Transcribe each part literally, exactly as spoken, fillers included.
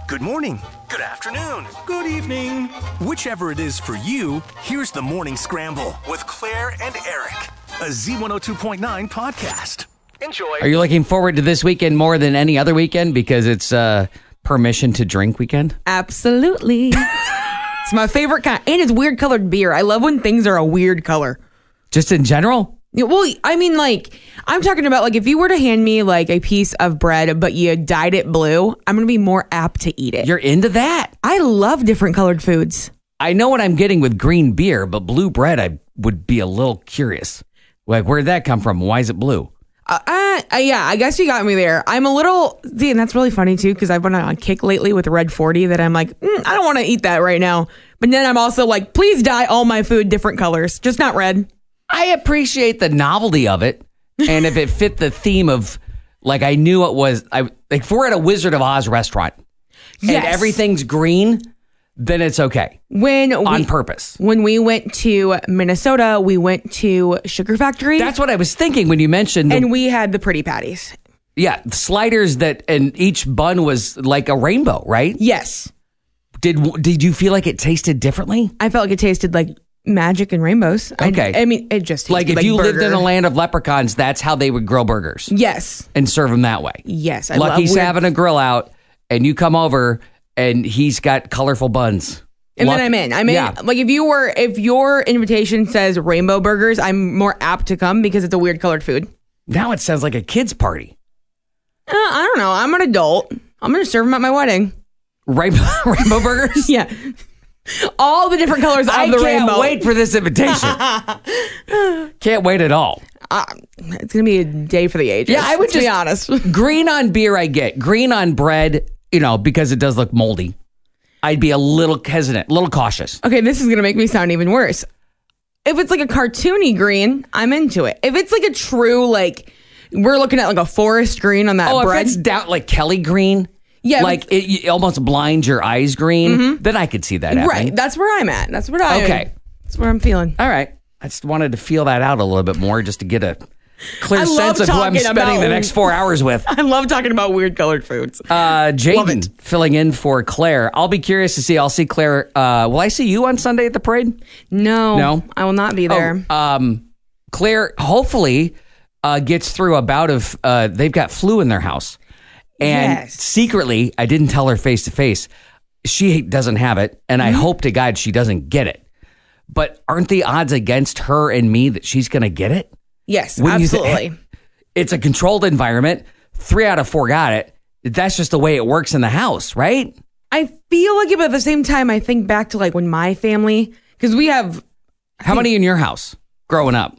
Good morning. Good afternoon. Good evening. Whichever it is for you, here's the Morning Scramble With Claire and Eric. a Z one oh two point nine podcast. Enjoy. Are you looking forward to this weekend more than any other weekend because it's uh, permission to drink weekend? Absolutely. It's my favorite kind. And it's weird colored beer. I love when things are a weird color. Just in general? Yeah, well, I mean, like, I'm talking about, like, if you were to hand me, like, a piece of bread, but you dyed it blue, I'm going to be more apt to eat it. You're into that? I love different colored foods. I know what I'm getting with green beer, but blue bread, I would be a little curious. Like, where'd that come from? Why is it blue? Uh, uh, uh, yeah, I guess you got me there. I'm a little, see, and that's really funny, too, because I've been on a kick lately with Red forty that I'm like, mm, I don't want to eat that right now. But then I'm also like, please dye all my food different colors, just not red. I appreciate the novelty of it, and if it fit the theme of, like, I knew it was, I like, if we're at a Wizard of Oz restaurant, Yes. and everything's green, then it's okay. When On we, purpose. When we went to Minnesota, we went to Sugar Factory. That's what I was thinking when you mentioned the, and we had the pretty patties. yeah, sliders that, and each bun was like a rainbow, right? Yes. Did did you feel like it tasted differently? I felt like it tasted like magic and rainbows. Okay. I, I mean, it just tasted Like if like you burger. lived in a land of leprechauns, that's how they would grill burgers Yes. and serve them that way. Yes. I Lucky's love weird- having a grill out, and you come over, and he's got colorful buns. And Luck- then I'm in. I'm in. Yeah. Like if you were, if your invitation says rainbow burgers, I'm more apt to come because it's a weird colored food. Now it sounds like a kid's party. Uh, I don't know. I'm an adult. I'm going to serve them at my wedding. Rainbow, rainbow burgers? Yeah. All the different colors of I the can't rainbow. wait for this invitation. Can't wait at all. Uh, it's going to be a day for the ages. Yeah, I would to just be honest. Green on beer, I get. Green on bread, you know, because it does look moldy. I'd be a little hesitant, a little cautious. Okay, this is going to make me sound even worse. If it's like a cartoony green, I'm into it. If it's like a true, like, we're looking at like a forest green on that Oh, bread. if it's down like Kelly green, Yeah, like it, it almost blinds your eyes green, then I could see that happening. right. That's where I'm at. That's what I Okay. That's where I'm feeling. All right. I just wanted to feel that out a little bit more just to get a clear I love sense of who I'm talking spending about- the next four hours with. I love talking about weird colored foods. Uh, Love Jaden it. filling in for Claire. I'll be curious to see. I'll see Claire. Uh, will I see you on Sunday at the parade? no, No? I will not be there. Oh, um, Claire hopefully uh, gets through a bout of, uh, they've got flu in their house. And Yes. secretly, I didn't tell her face to face, she doesn't have it. And I hope to God she doesn't get it. But aren't the odds against her and me that she's going to get it? yes, Wouldn't you say- absolutely. It's a controlled environment. Three out of four got it. That's just the way it works in the house, right? I feel like it, but at the same time, I think back to like when my family, because we have, How many in your house growing up?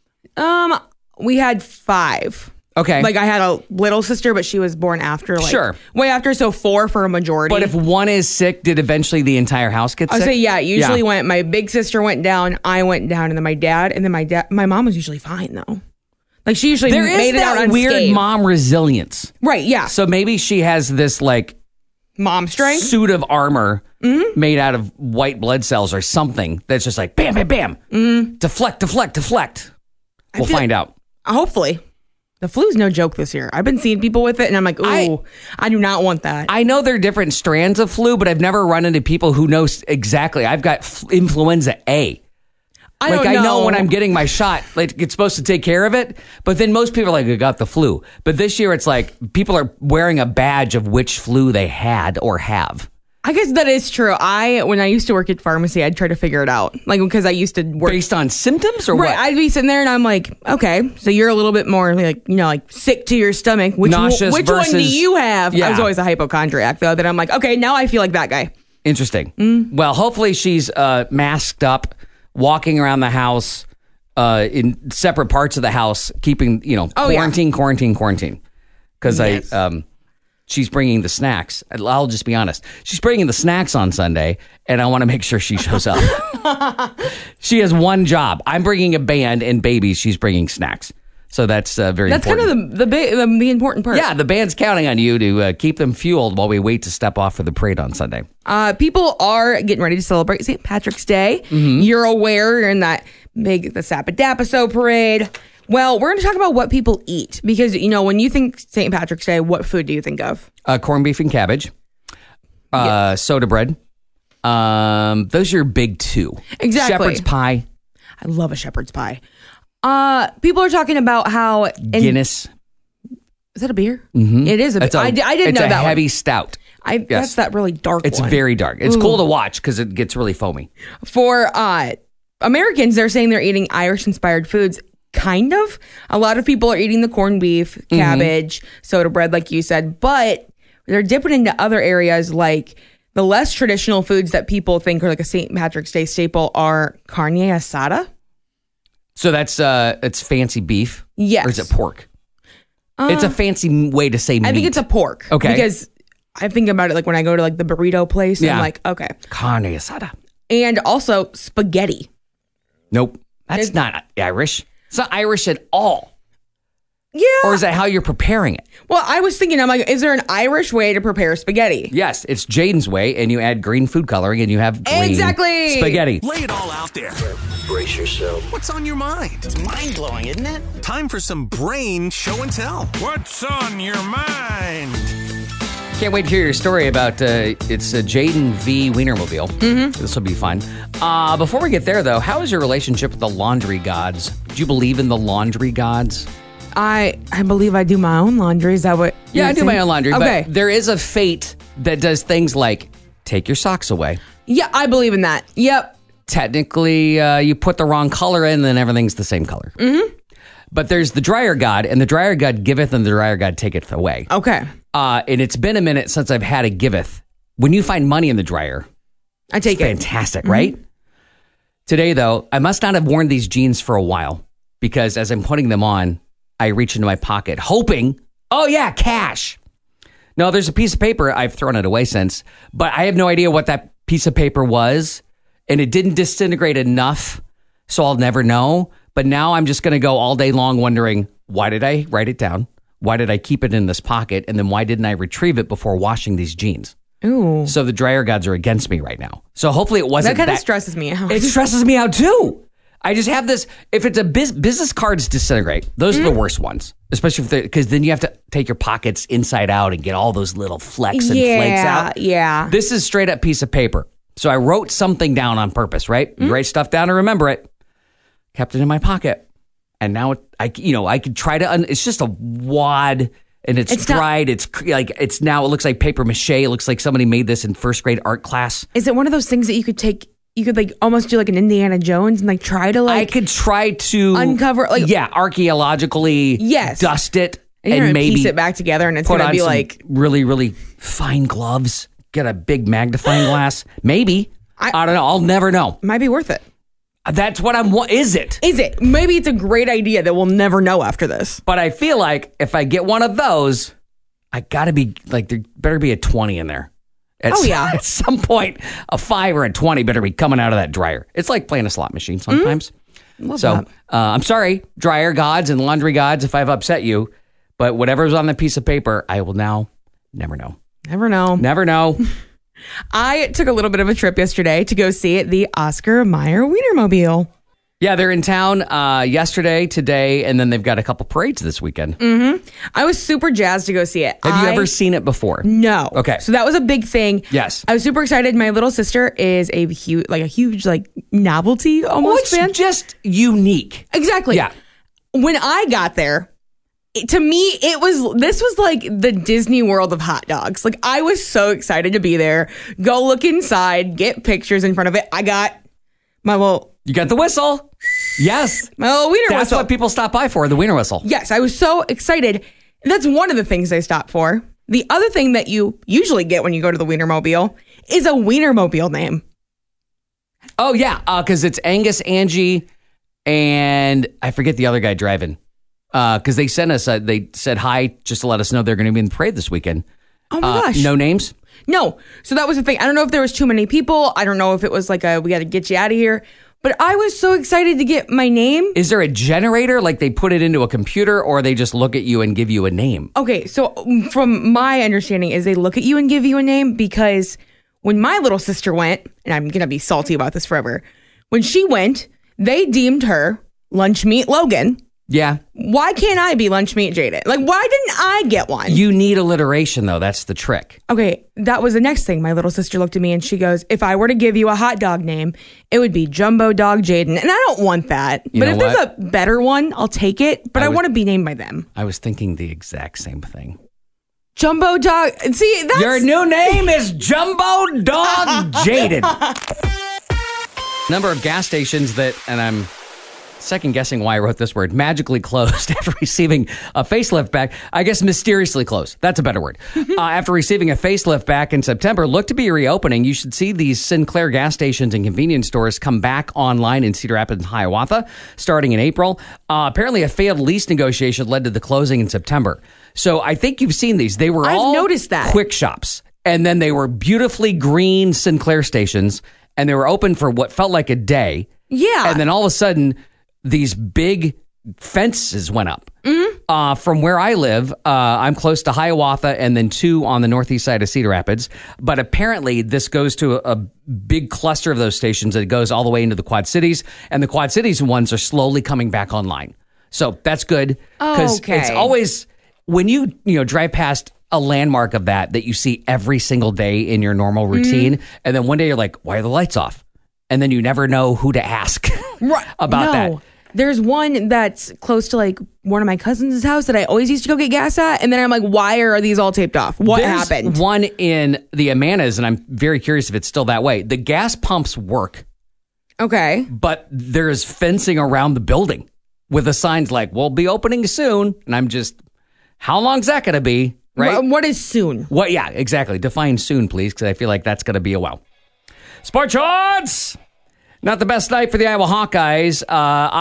um, we had five. Okay. Like I had a little sister, but she was born after, like Sure. way after, so four for a majority. But if one is sick, did eventually the entire house get I sick? would say yeah, it usually Yeah. went. My big sister went down, I went down, and then my dad, and then my dad. My mom was usually fine though. Like she usually There is made it out that weird unscathed. mom resilience. Right? Yeah, So maybe she has this like mom strength. suit of armor Mm-hmm. made out of white blood cells or something that's just like bam, bam, bam. Mm-hmm. Deflect, deflect, deflect. We'll feel- find out. Hopefully, the flu's no joke this year. I've been seeing people with it, and I'm like, ooh, I- I, do not want that. I know there are different strands of flu, but I've never run into people who know s- exactly. I've got f- influenza A. I Like don't I know know when I'm getting my shot, like it's supposed to take care of it. But then most people are like, I got the flu. But this year it's like people are wearing a badge of which flu they had or have. I guess that is true. I when I used to work at pharmacy, I'd try to figure it out, like because I used to work. Based on symptoms or Right, what? I'd be sitting there and I'm like, okay, so you're a little bit more like, you know, like sick to your stomach. Which, one- Nauseous which one do versus- you have? Yeah. I was always a hypochondriac though, that I'm like, okay, now I feel like that guy. Interesting. Mm. Well, hopefully she's uh, masked up, walking around the house uh, in separate parts of the house, keeping, you know, Oh, yeah. quarantine, quarantine, quarantine. Because Yes. I, um, she's bringing the snacks. I'll just be honest. She's bringing the snacks on Sunday, and I want to make sure she shows up. She has one job. I'm bringing a band and babies. She's bringing snacks. So that's uh, very That's important. kind of the the, big, the the important part. Yeah, the band's counting on you to uh, keep them fueled while we wait to step off for the parade on Sunday. Uh, people are getting ready to celebrate Saint Patrick's Day. Mm-hmm. You're aware you're in that big the Sapadapaso parade. Well, we're going to talk about what people eat because, you know, when you think Saint Patrick's Day, what food do you think of? Uh, corned beef and cabbage. uh, soda bread. Um, those are your big two. Exactly. Shepherd's pie. I love a shepherd's pie. Uh, people are talking about how in, Guinness. Is that a beer? Mm-hmm. It is a beer. It's a, I, di- I didn't it's know a that heavy one. stout. I, Yes. That's that really dark It's one. very dark. It's Ooh. cool to watch because it gets really foamy. For uh, Americans, they're saying they're eating Irish-inspired foods. Kind of. A lot of people are eating the corned beef, cabbage, mm-hmm. soda bread, like you said, but they're dipping into other areas like the less traditional foods that people think are like a Saint Patrick's Day staple are carne asada. So that's uh, it's fancy beef. Yes. Or is it pork? Uh, it's a fancy way to say meat. I think it's a pork. Okay. Because I think about it like when I go to like the burrito place. Yeah. I'm like, okay. Carne asada. And also spaghetti. Nope. That's It's, not Irish. It's not Irish at all. Yeah. Or is that how you're preparing it? Well, I was thinking, I'm like, is there an Irish way to prepare spaghetti? Yes, it's Jaden's way, and you add green food coloring, and you have green exactly. spaghetti. Lay it all out there. Brace yourself. What's on your mind? It's mind-blowing, isn't it? Time for some brain show and tell. What's on your mind? Can't wait to hear your story about uh, it's uh, Jaden v. Wienermobile. Mm-hmm. This will be fun. Uh, before we get there, though, how is your relationship with the laundry gods? Do you believe in the laundry gods? I I believe I do my own laundry. Is that what? Yeah, I do saying? my own laundry. Okay. But there is a fate that does things like take your socks away. Yeah, I believe in that. Yep. Technically, uh, you put the wrong color in, then everything's the same color. Mm-hmm. But there's the dryer god, and the dryer god giveth, and the dryer god taketh away. Okay. Uh, and it's been a minute since I've had a giveth. When you find money in the dryer, I take it's it. fantastic, Mm-hmm. right? Today, though, I must not have worn these jeans for a while because as I'm putting them on, I reach into my pocket hoping, oh yeah, cash. No, there's a piece of paper. I've thrown it away since, but I have no idea what that piece of paper was. And it didn't disintegrate enough, so I'll never know. But now I'm just going to go all day long wondering, why did I write it down? Why did I keep it in this pocket? And then why didn't I retrieve it before washing these jeans? Ooh. So the dryer gods are against me right now. So hopefully it wasn't That kind that. of stresses me out. It stresses me out too. I just have this. If it's a biz, business cards disintegrate, those Mm-hmm. are the worst ones, especially if they're because then you have to take your pockets inside out and get all those little flecks and yeah, flakes out. Yeah. This is straight up piece of paper. So I wrote something down on purpose, right? Mm-hmm. You write stuff down to remember it. Kept it in my pocket, and now it, I, you know, I could try to. Un, it's just a wad, and it's, It's not- dried. It's cr- like it's now. It looks like paper mache. It looks like somebody made this in first grade art class. Is it one of those things that you could take? You could like almost do like an Indiana Jones and like try to like I could try to uncover, like- yeah, archaeologically Yes. dust it and, and, you're gonna maybe piece it back together, and it's put gonna on be some like really really fine gloves. Get a big magnifying glass. Maybe I, I- I don't know. I'll never know. might be worth it. That's what I'm. What is it? Is it? Maybe it's a great idea that we'll never know after this. But I feel like if I get one of those, I got to be like there better be a twenty in there. At Oh, some, yeah. At some point, a five or a twenty better be coming out of that dryer. It's like playing a slot machine sometimes. Love so that. uh, I'm sorry, dryer gods and laundry gods, if I've upset you. But whatever's on that piece of paper, I will now never know. Never know. Never know. I took a little bit of a trip yesterday to go see the Oscar Mayer Wienermobile. Yeah, they're in town uh, yesterday, today, and then they've got a couple parades this weekend. I was super jazzed to go see it. Have you I- ever seen it before? No. Okay. So that was a big thing. Yes. I was super excited. My little sister is a huge, like a huge, like novelty almost Well, it's fan. just unique. Exactly. Yeah. When I got there, it- to me, it was, this was like the Disney World of hot dogs. Like I was so excited to be there, go look inside, get pictures in front of it. I got my little, You got the whistle. Yes. my little wiener That's whistle. what people stop by for, the wiener whistle. Yes, I was so excited. And that's one of the things I stopped for. The other thing that you usually get when you go to the Wienermobile is a Wienermobile name. Oh, yeah, because it's Angus, Angie, and I forget the other guy driving. Because they sent us, uh, they said hi just to let us know they're going to be in the parade this weekend. Oh my Uh, gosh. No names? No. So that was the thing. I don't know if there was too many people. I don't know if it was like a, we got to get you out of here. But I was so excited to get my name. Is there a generator, like they put it into a computer, or they just look at you and give you a name? Okay, so um, from my understanding is they look at you and give you a name because when my little sister went, and I'm going to be salty about this forever, when she went, they deemed her Lunch Meat Logan. Yeah. Why can't I be lunch meat Jaden? Like, why didn't I get one? You need alliteration, though. That's the trick. Okay, that was the next thing. My little sister looked at me and she goes, if I were to give you a hot dog name, it would be Jumbo Dog Jaden. And I don't want that. You but know if there's what? a better one, I'll take it. But I I, was- want to be named by them. I was thinking the exact same thing. Jumbo Dog. See, that's... Your new name is Jumbo Dog Jaden. Number of gas stations that, and I'm second guessing why I wrote this word, magically closed after receiving a facelift back. I guess mysteriously closed. That's a better word. uh, after receiving a facelift back in September, look to be reopening. You should see these Sinclair gas stations and convenience stores come back online in Cedar Rapids and Hiawatha starting in April. Uh, apparently, a failed lease negotiation led to the closing in September. So I think you've seen these. They were I've all noticed that. quick shops. And then they were beautifully green Sinclair stations. And they were open for what felt like a day. Yeah. And then all of a sudden, these big fences went up. Mm-hmm. Uh, from where I live, uh, I'm close to Hiawatha and then two on the northeast side of Cedar Rapids. But apparently this goes to a, a big cluster of those stations that goes all the way into the Quad Cities. And the Quad Cities ones are slowly coming back online. So that's good. Because Okay. it's always, when you you know drive past a landmark of that, that you see every single day in your normal routine. Mm-hmm. And then one day you're like, why are the lights off? And then you never know who to ask Right. about no. that. There's one that's close to like one of my cousins' house that I always used to go get gas at. And then I'm like, why are these all taped off? What There's happened? one in the Amanas, and I'm very curious if it's still that way. The gas pumps work, Okay. but there's fencing around the building with the signs like, we'll be opening soon. And I'm just, how long's that going to be? Right? Wh- what is soon? What? Yeah, exactly. Define soon, please, because I feel like that's going to be a while. Sports odds! Not the best night for the Iowa Hawkeyes. Uh,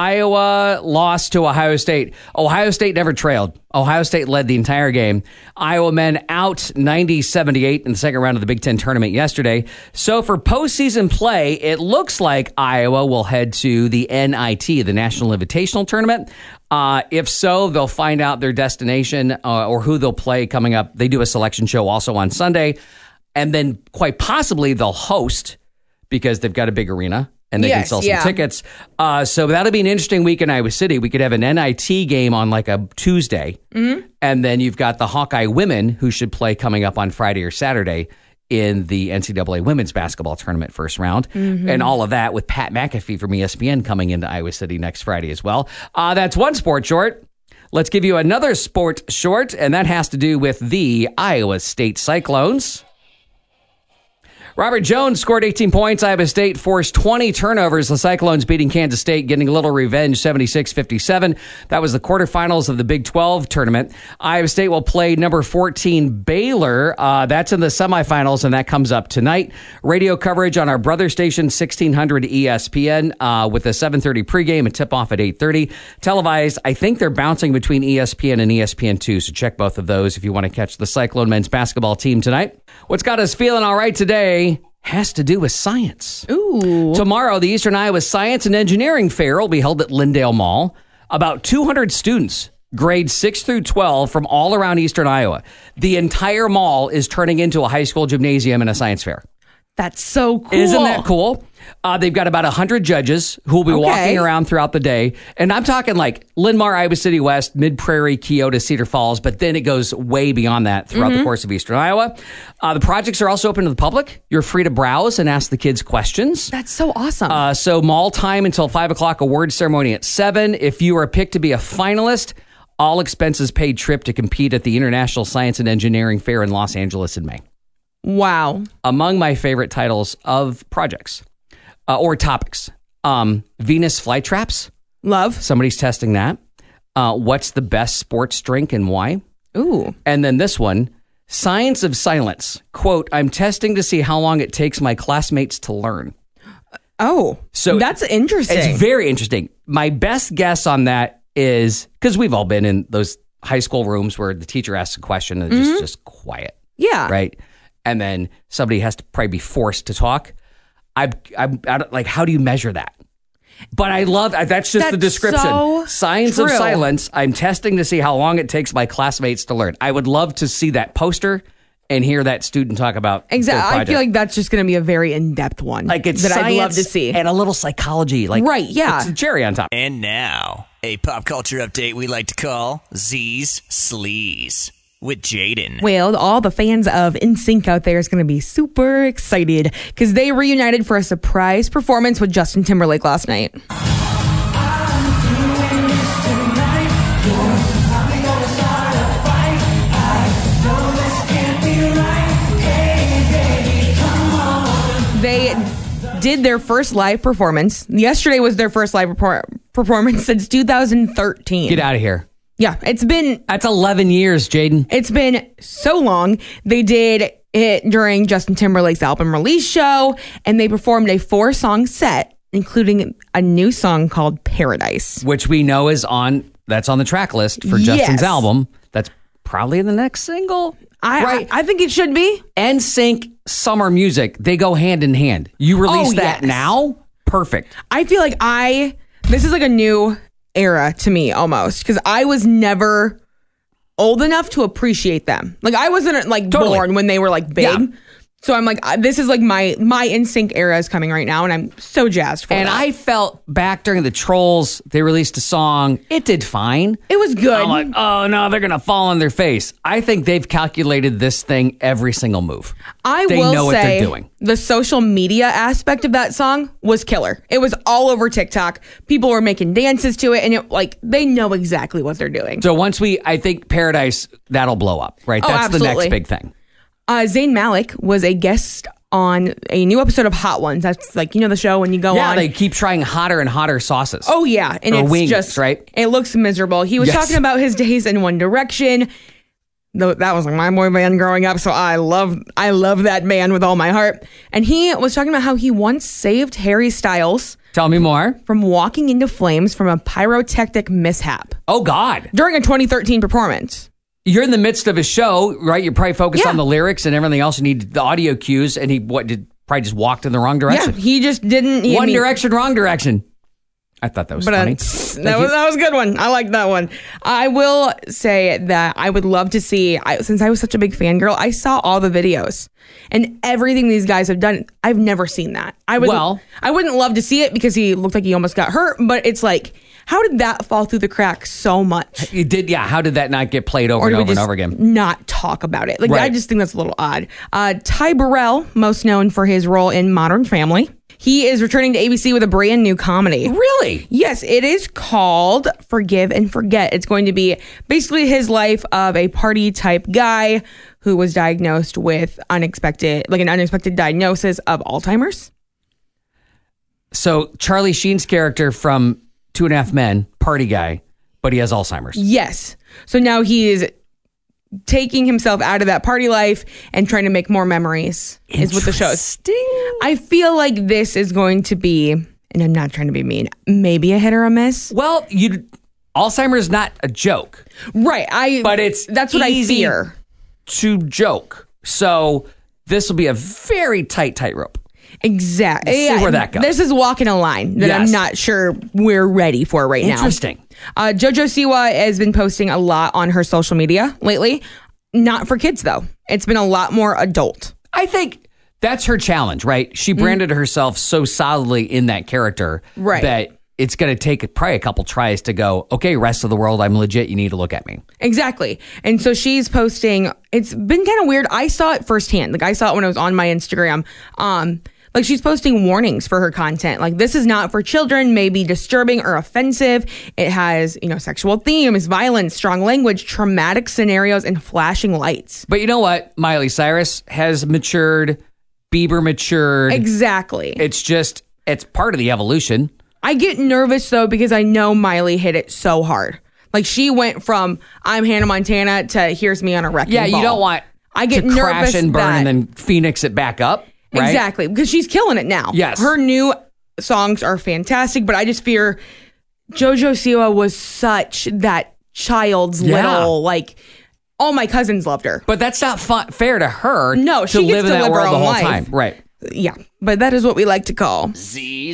Iowa lost to Ohio State. Ohio State never trailed. Ohio State led the entire game. Iowa men out ninety seventy-eight in the second round of the Big Ten tournament yesterday. So for postseason play, it looks like Iowa will head to the N I T, the National Invitational Tournament. Uh, if so, they'll find out their destination uh, or who they'll play coming up. They do a selection show also on Sunday. And then quite possibly they'll host because they've got a big arena. And they Yes, can sell some yeah. tickets. Uh, so that'll be an interesting week in Iowa City. We could have an N I T game on like a Tuesday. Mm-hmm. And then you've got the Hawkeye women who should play coming up on Friday or Saturday in the N C double A women's basketball tournament first round. Mm-hmm. And all of that with Pat McAfee from E S P N coming into Iowa City next Friday as well. Uh, that's one sport short. Let's give you another sport short, and that has to do with the Iowa State Cyclones. Robert Jones scored eighteen points. Iowa State forced twenty turnovers. The Cyclones beating Kansas State, getting a little revenge, seventy-six fifty-seven. That was the quarterfinals of the Big twelve tournament. Iowa State will play number fourteen Baylor. Uh, that's in the semifinals, and that comes up tonight. Radio coverage on our brother station, sixteen hundred E S P N, uh, with a seven thirty pregame and tip-off at eight thirty. Televised, I think they're bouncing between E S P N and E S P N two, so check both of those if you want to catch the Cyclone men's basketball team tonight. What's got us feeling all right today has to do with science. Ooh. Tomorrow, the Eastern Iowa Science and Engineering Fair will be held at Lindale Mall. About two hundred students, grades six through twelve, from all around Eastern Iowa. The entire mall is turning into a high school gymnasium and a science fair. That's so cool. Isn't that cool? Uh, they've got about one hundred judges who will be Okay. walking around throughout the day. And I'm talking like Linn-Mar, Iowa City West, Mid-Prairie, Keota, Cedar Falls, but then it goes way beyond that throughout Mm-hmm. the course of Eastern Iowa. Uh, the projects are also open to the public. You're free to browse and ask the kids questions. That's so awesome. Uh, so mall time until five o'clock, award ceremony at seven. If you are picked to be a finalist, all expenses paid trip to compete at the International Science and Engineering Fair in Los Angeles in May. wow. Among my favorite titles of projects uh, or topics, um, Venus flytraps. Love. Somebody's testing that. Uh, what's the best sports drink and why? Ooh. And then this one, Science of Silence. Quote, I'm testing to see how long it takes my classmates to learn. Oh. So that's interesting. It's very interesting. My best guess on that is, because we've all been in those high school rooms where the teacher asks a question and it's just, just quiet. yeah. Right. And then somebody has to probably be forced to talk. I, I, I don't, like, how do you measure that? But I love, that's just the That's description. so Science of true. Silence. I'm testing to see how long it takes my classmates to learn. I would love to see that poster and hear that student talk about their Exactly. I project. feel like that's just going to be a very in-depth one. Like it's that science I'd love to see. and a little psychology. Like Right, yeah. it's a cherry on top. And now, a pop culture update we like to call Z's Sleaze with Jaden. Well, all the fans of N Sync out there is going to be super excited because they reunited for a surprise performance with Justin Timberlake last night. They did their first live performance. Yesterday was their first live repor- performance since two thousand thirteen. Get out of here. Yeah, it's been That's eleven years, Jaden. It's been so long. They did it during Justin Timberlake's album release show, and they performed a four-song set, including a new song called Paradise. Which we know is on, that's on the track list for Justin's Yes. album. That's probably the next single. I, right. I I think it should be. N Sync summer music, they go hand in hand. You release Oh, that yes. now, perfect. I feel like I, this is like a new era to me almost, because I was never old enough to appreciate them. Like I wasn't like Totally. born when they were like big. Yeah. So I'm like, I- this is like my my N Sync era is coming right now, and I'm so jazzed for And that. I felt back during the Trolls, they released a song. It did fine. it was good. I'm like, oh no, they're gonna fall on their face. I think they've calculated this thing every single move. I they will know what say they're doing. the social media aspect of that song was killer. It was all over TikTok. People were making dances to it, and it like they know exactly what they're doing. So once we, I think Paradise, that'll blow up, right? Oh, That's the next absolutely. big thing. Uh, Zayn Malik was a guest on a new episode of Hot Ones. That's like, you know, the show when you go Yeah, on. they keep trying hotter and hotter sauces. Oh yeah, and Or it's wings, just right? It looks miserable. He was Yes. talking about his days in One Direction. Though that was like my boy band growing up, so I love I love that band with all my heart. And he was talking about how he once saved Harry Styles Tell me more. from walking into flames from a pyrotechnic mishap Oh God. during a twenty thirteen performance. You're in the midst of a show, right? You're probably focused Yeah. on the lyrics and everything else. You need the audio cues, and he what did probably just walked in the wrong direction. Yeah, he just didn't. He, One I mean, direction, wrong direction. I thought that was But uh, funny. that Thank was you. that was a good one. I like that one. I will say that I would love to see. I, since I was such a big fangirl, I saw all the videos and everything these guys have done. I've never seen that. I would. Well- I wouldn't love to see it because he looked like he almost got hurt. But it's like, how did that fall through the cracks so much? You did, yeah. How did that not get played over Or and do we over and just over again? not talk about it? Like I Right. just think that's a little odd. Uh, Ty Burrell, most known for his role in Modern Family, he is returning to A B C with a brand new comedy. Really? Yes, it is called Forgive and Forget. It's going to be basically his life of a party type guy who was diagnosed with unexpected, like an unexpected diagnosis of Alzheimer's. So Charlie Sheen's character from Two and a Half Men, party guy, but he has Alzheimer's. Yes. So now he is taking himself out of that party life and trying to make more memories is what the show is. I feel like this is going to be, and I'm not trying to be mean, maybe a hit or a miss. Well, you Alzheimer's not a joke Right. I. But it's that's what easy. I fear. to joke. So this will be a very tight tightrope. Exactly. We'll see where that goes. This is walking a line that I'm Yes. not sure we're ready for right now. Interesting. Uh, JoJo Siwa has been posting a lot on her social media lately. Not for kids, though. It's been a lot more adult. I think that's her challenge, right? She branded herself so solidly in that character Right. that it's going to take probably a couple tries to go, okay, rest of the world, I'm legit. You need to look at me. Exactly. And so she's posting. It's been kind of weird. I saw it firsthand. Like I saw it when I was on my Instagram. Um, like she's posting warnings for her content. Like this is not for children, may be disturbing or offensive. It has, you know, sexual themes, violence, strong language, traumatic scenarios, and flashing lights. But you know what? Miley Cyrus has matured. Bieber matured. Exactly. It's just, it's part of the evolution. I get nervous though because I know Miley hit it so hard. Like she went from I'm Hannah Montana to here's me on a wrecking Yeah, ball. you don't want I get to nervous crash and burn that- and then phoenix it back up. Right? Exactly, because she's killing it now. Yes. Her new songs are fantastic, but I just fear JoJo Siwa was such that child's Yeah. little, like, all my cousins loved her. But that's not fun, fair to her No, to she gets live in to that live her world the own whole life. time. Right. Yeah, but that is what we like to call Z's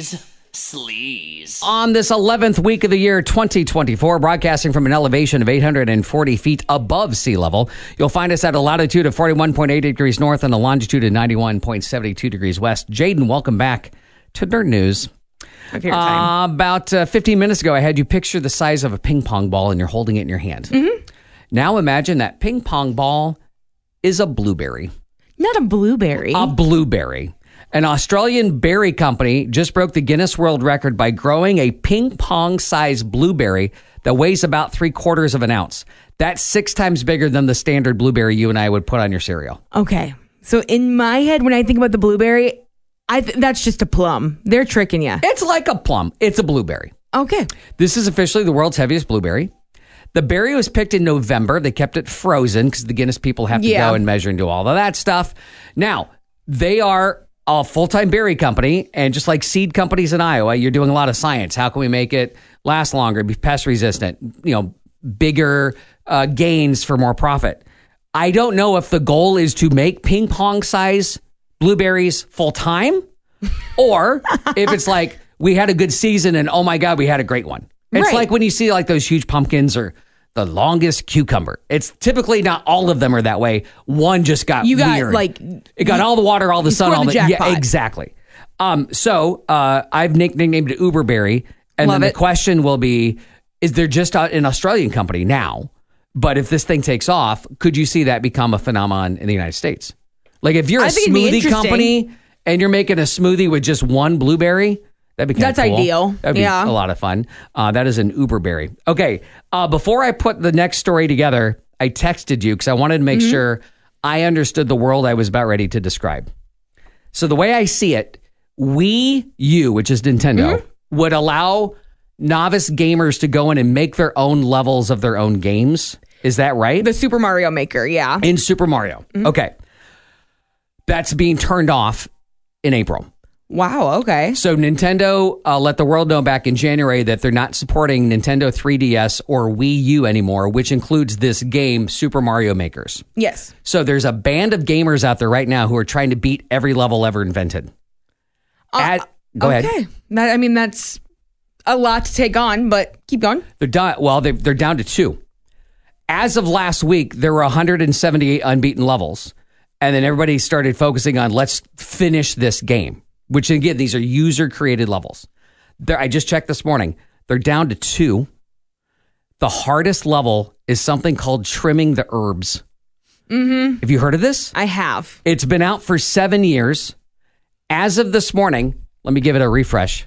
Sleaze. On this eleventh week of the year twenty twenty-four, broadcasting from an elevation of eight hundred forty feet above sea level, you'll find us at a latitude of forty-one point eight degrees north and a longitude of ninety-one point seven two degrees west. Jaden, welcome back to Nerd News. Of your time. Uh, about uh, fifteen minutes ago, I had you picture the size of a ping pong ball and you're holding it in your hand. Mm-hmm. Now imagine that ping pong ball is a blueberry. Not a blueberry. A blueberry. An Australian berry company just broke the Guinness World Record by growing a ping pong sized blueberry that weighs about three quarters of an ounce. That's six times bigger than the standard blueberry you and I would put on your cereal. Okay. So in my head, when I think about the blueberry, I th- that's just a plum. They're tricking you. It's like a plum. It's a blueberry. Okay. This is officially the world's heaviest blueberry. The berry was picked in November. They kept it frozen because the Guinness people have to Yeah. go and measure and do all of that stuff. Now, they are a full-time berry company, and just like seed companies in Iowa, you're doing a lot of science. How can we make it last longer, be pest resistant, you know, bigger uh, gains for more profit? I don't know if the goal is to make ping pong size blueberries full-time or if it's like we had a good season and oh my God, we had a great one. It's Right. like when you see like those huge pumpkins or the longest cucumber. It's typically not all of them are that way. One just got You got, weird. like, it got all the water, all the you sun, scored all the the yeah, jackpot. exactly. Um, so uh, I've nicknamed it Uberberry, and Love then it. the question will be: is there just a- an Australian company now? But if this thing takes off, could you see that become a phenomenon in the United States? Like if you're a I think it'd be smoothie interesting. company and you're making a smoothie with just one blueberry. That'd be kind That's of cool. ideal. That'd be Yeah. a lot of fun. Uh, that is an Uberberry. Okay. Uh, before I put the next story together, I texted you because I wanted to make Mm-hmm. sure I understood the world I was about ready to describe. So the way I see it, Wii U, which is Nintendo, Mm-hmm. would allow novice gamers to go in and make their own levels of their own games. Is that right? The Super Mario Maker, yeah. In Super Mario. Mm-hmm. Okay. That's being turned off in April. Wow, okay. So Nintendo uh, let the world know back in January that they're not supporting Nintendo three D S or Wii U anymore, which includes this game, Super Mario Makers. Yes. So there's a band of gamers out there right now who are trying to beat every level ever invented. At- go okay. ahead. That, I mean, that's a lot to take on, but keep going. They're done. Well, they, they're down to two. As of last week, there were one hundred seventy-eight unbeaten levels. And then everybody started focusing on let's finish this game, which again, these are user created levels. They're, I just checked this morning. They're down to two. The hardest level is something called trimming the herbs. Mm-hmm. Have you heard of this? I have. It's been out for seven years. As of this morning, let me give it a refresh.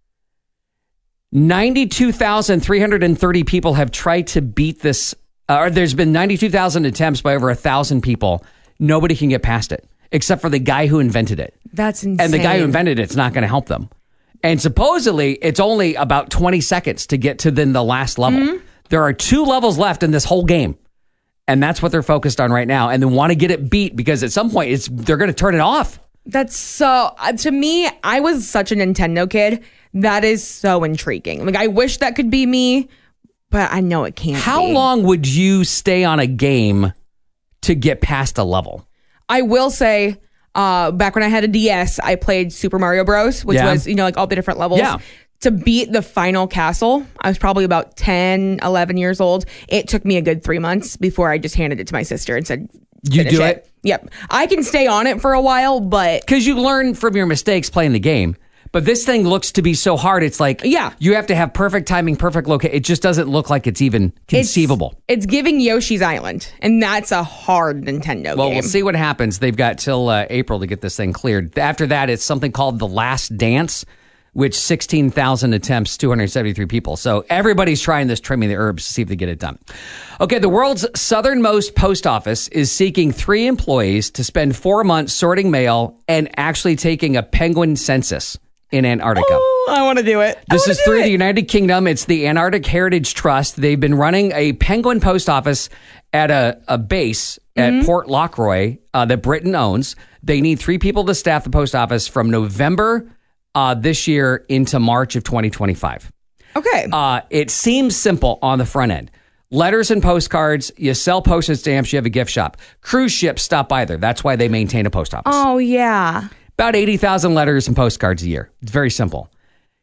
ninety-two thousand three hundred thirty people have tried to beat this. Uh, or there's been ninety-two thousand attempts by over one thousand people. Nobody can get past it, except for the guy who invented it. That's insane. And the guy who invented it's not going to help them. And supposedly, it's only about twenty seconds to get to then the last level. Mm-hmm. There are two levels left in this whole game. And that's what they're focused on right now. And they want to get it beat because at some point, it's they're going to turn it off. That's so, uh, to me, I was such a Nintendo kid. That is so intriguing. Like, I wish that could be me, but I know it can't How be. long would you stay on a game to get past a level? I will say, uh, back when I had a D S, I played Super Mario Bros., which Yeah. was, you know, like all the different levels. Yeah. To beat the final castle, I was probably about ten, eleven years old. It took me a good three months before I just handed it to my sister and said, You finish do it? Yep. I can stay on it for a while, but Because you learn from your mistakes playing the game. But this thing looks to be so hard. It's like, Yeah. you have to have perfect timing, perfect location. It just doesn't look like it's even it's- conceivable. It's, giving Yoshi's Island, and that's a hard Nintendo Well, game. we'll see what happens. They've got till uh, April to get this thing cleared. After that, it's something called The Last Dance, which sixteen thousand attempts, two hundred seventy-three people. So everybody's trying this trimming the herbs to see if they get it done. Okay, the world's southernmost post office is seeking three employees to spend four months sorting mail and actually taking a penguin census in Antarctica. Oh, I want to do it. I This wanna is do through it. the United Kingdom. It's the Antarctic Heritage Trust. They've been running a penguin post office at a, a base Mm-hmm. at Port Lockroy uh, that Britain owns. They need three people to staff the post office from November uh, this year into March of twenty twenty-five. Okay. Uh, it seems simple on the front end. Letters and postcards, you sell postage stamps, you have a gift shop. Cruise ships stop by there. That's why they maintain a post office. oh, yeah. About eighty thousand letters and postcards a year. It's very simple.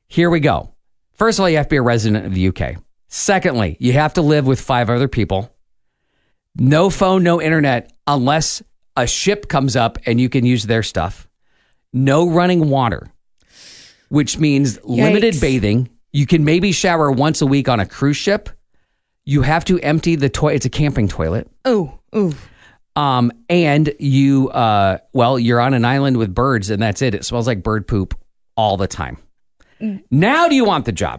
Here we go. First of all, you have to be a resident of the U K. Secondly, you have to live with five other people. No phone, no internet, unless a ship comes up and you can use their stuff. No running water, which means limited Yikes. bathing. You can maybe shower once a week on a cruise ship. You have to empty the toilet. It's a camping toilet. Oh, ooh. Um, and you, uh, well, you're on an island with birds and that's it. It smells like bird poop all the time. Now do you want the job?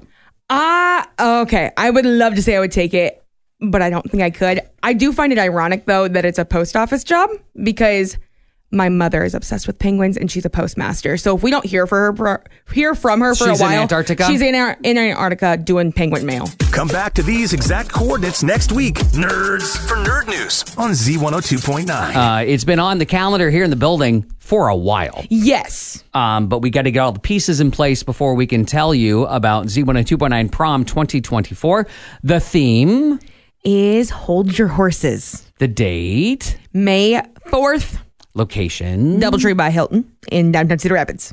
Ah, okay. I would love to say I would take it, but I don't think I could. I do find it ironic, though, that it's a post office job because my mother is obsessed with penguins and she's a postmaster. So if we don't hear for her, for, hear from her for She's a in while, Antarctica? she's in, Ar- in Antarctica doing penguin mail. Come back to these exact coordinates next week. Nerds for Nerd News on Z one oh two point nine. Uh, it's been on the calendar here in the building for a while. Yes. Um, but we got to get all the pieces in place before we can tell you about Z one oh two point nine Prom twenty twenty-four. The theme, Is Hold Your Horses. the date, May fourth, location, Doubletree by Hilton in downtown Cedar Rapids.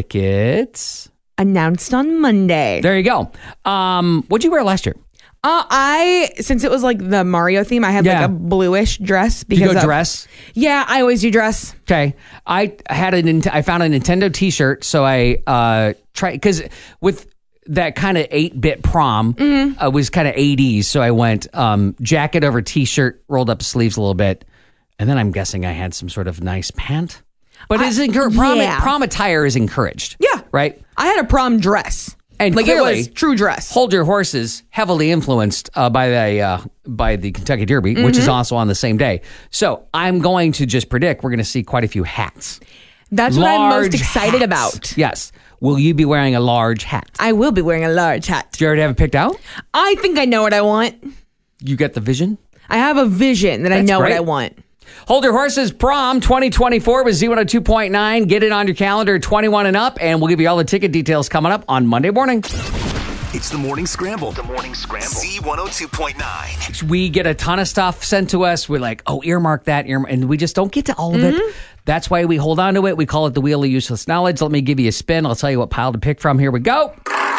tickets. Announced on Monday. There you go. Um, what'd you wear last year? Uh, I, since it was like the Mario theme, I had Yeah. like a bluish dress. Did Because you go of- dress? Yeah, I always do dress. Okay. I had a Nint- I found a Nintendo T-shirt, so I uh tried because with that kind of eight-bit prom Mm-hmm. uh, was kind of eighties, so I went um jacket over T-shirt, rolled up sleeves a little bit, and then I'm guessing I had some sort of nice pant. But it's encouraged. Prom, yeah. prom attire is encouraged. Yeah. Right. I had a prom dress. And like clearly, it was true dress. Hold Your Horses, heavily influenced uh, by the uh, by the Kentucky Derby, which Mm-hmm. is also on the same day. So I'm going to just predict we're going to see quite a few hats. That's what I'm Large most excited hats. about. Yes. Will you be wearing a large hat? I will be wearing a large hat. Do you already have it picked out? I think I know what I want. You get the vision? I have a vision that I That's know great. what I want. Hold Your Horses Prom twenty twenty-four with Z one oh two point nine. Get it on your calendar, twenty-one and up, and we'll give you all the ticket details coming up on Monday morning. It's the Morning Scramble. The Morning Scramble. Z one oh two point nine. We get a ton of stuff sent to us. We're like, oh, earmark that, earmark, and we just don't get to all of Mm-hmm. it. That's why we hold on to it. We call it the Wheel of Useless Knowledge. Let me give you a spin. I'll tell you what pile to pick from. Here we go.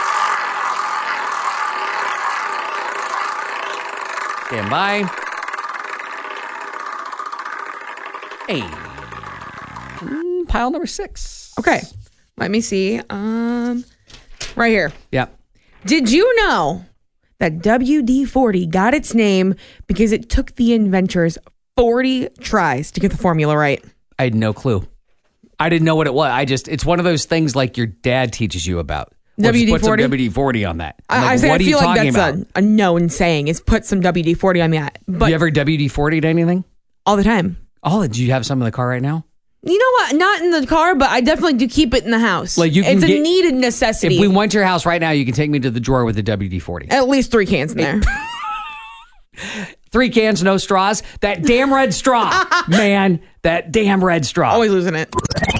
Stand by. Hey. Mm, Pile number six. Okay. Let me see. Um, right here. Yep. Did you know that W D forty got its name because it took the inventors forty tries to get the formula right? I had no clue. I didn't know what it was. I just, it's one of those things like your dad teaches you about. Well, just W D put some forty? W D forty on that. I'm I, like, I, say, what I are you feel like talking that's about? a, a known saying is put some W D forty on that. But you ever W D forty'd anything? all the time. Oh, do you have some in the car right now? You know what? Not in the car, but I definitely do keep it in the house. Like, you can it's a get- needed necessity. If we went to your house right now, you can take me to the drawer with the W D forty. At least three cans in there. Three cans, no straws. That damn red straw, man. That damn red straw. Always losing it.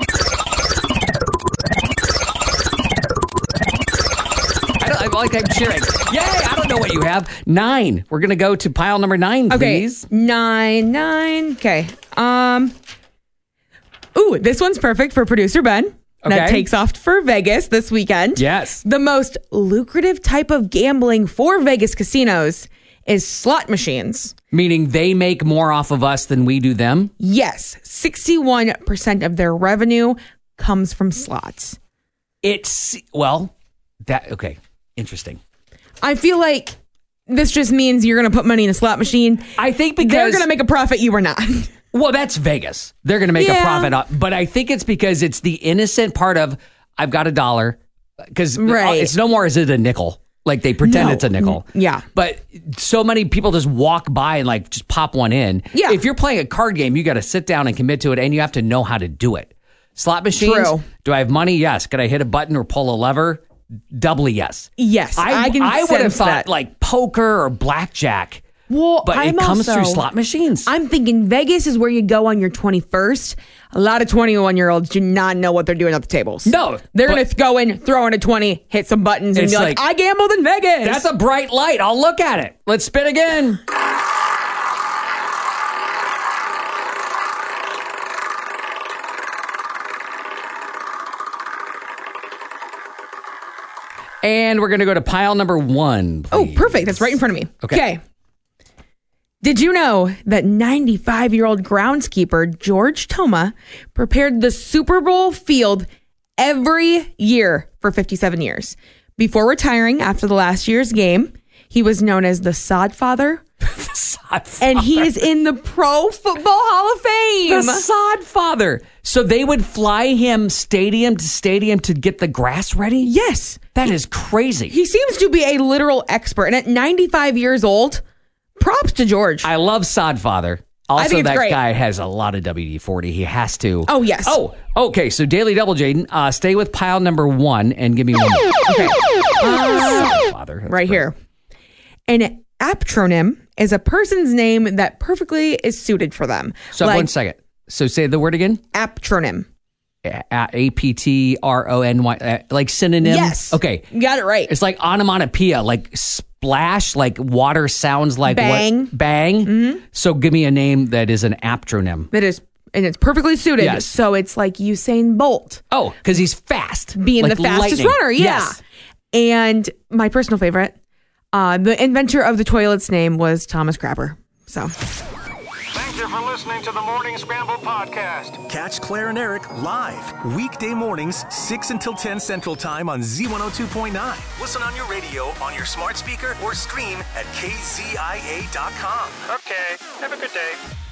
I, don't, I like I'm cheering. Yay! I don't know what you have. Nine. We're gonna go to pile number nine, Okay, please. nine, nine. Okay. Um. Ooh, this one's perfect for producer Ben. That Okay. takes off for Vegas this weekend. Yes. The most lucrative type of gambling for Vegas casinos is slot machines. Meaning they make more off of us than we do them. Yes, sixty-one percent of their revenue comes from slots. It's well, that okay. Interesting. I feel like this just means you're going to put money in a slot machine. I think because They're going to make a profit, you are not. Well, that's Vegas. They're going to make a Yeah. profit, up, but I think it's because it's the innocent part of I've got a dollar because Right. it's no more is it a nickel. Like they pretend No. it's a nickel. Yeah. But so many people just walk by and like just pop one in. Yeah. If you're playing a card game, you got to sit down and commit to it and you have to know how to do it. Slot machines. True. Do I have money? Yes. Could I hit a button or pull a lever? Doubly yes. Yes, I, can I would have sense thought that. like poker or blackjack. Well, But I'm it comes also, through slot machines. I'm thinking Vegas is where you go on your twenty-first. A lot of twenty-one year olds do not know what they're doing at the tables. No, They're but- going to go in, throw in a twenty, hit some buttons, and It's be like, like- I gambled in Vegas. That's a bright light. I'll look at it. Let's spin again. And we're going to go to pile number one. Oh, please. perfect. That's right in front of me. Okay. Okay. Did you know that ninety-five-year-old groundskeeper George Toma prepared the Super Bowl field every year for fifty-seven years? Before retiring after the last year's game, he was known as the Sod Father. The Sod Father. And he is in the Pro Football Hall of Fame. The Sod Father. So they would fly him stadium to stadium to get the grass ready? Yes. That is crazy. He seems to be a literal expert. And at ninety-five years old, props to George. I love Sod Father. Also, think it's that great. guy has a lot of W D forty. He has to. Oh, yes. Oh, okay. So Daily Double, Jaden, uh, stay with pile number one and give me one more. Okay. Sod Father. That's Right great. here. An aptronym is a person's name that perfectly is suited for them. So like one second. So say the word again. aptronym. A P T R O N Y, uh, like synonym? Yes. Okay. You got it right. It's like onomatopoeia, like splash, like water sounds like Bang. What? Bang. Mm-hmm. So give me a name that is an aptronym. That is, and it's perfectly suited. Yes. So it's like Usain Bolt Oh, because he's fast. being Like the fastest lightning. runner. Yeah. Yes. And my personal favorite, uh, the inventor of the toilet's name was Thomas Crapper. So Thank you for listening to the Morning Scramble podcast. Catch Claire and Eric live weekday mornings, six until ten Central Time on Z one oh two point nine. Listen on your radio, on your smart speaker, or stream at K Z I A dot com. Okay, have a good day.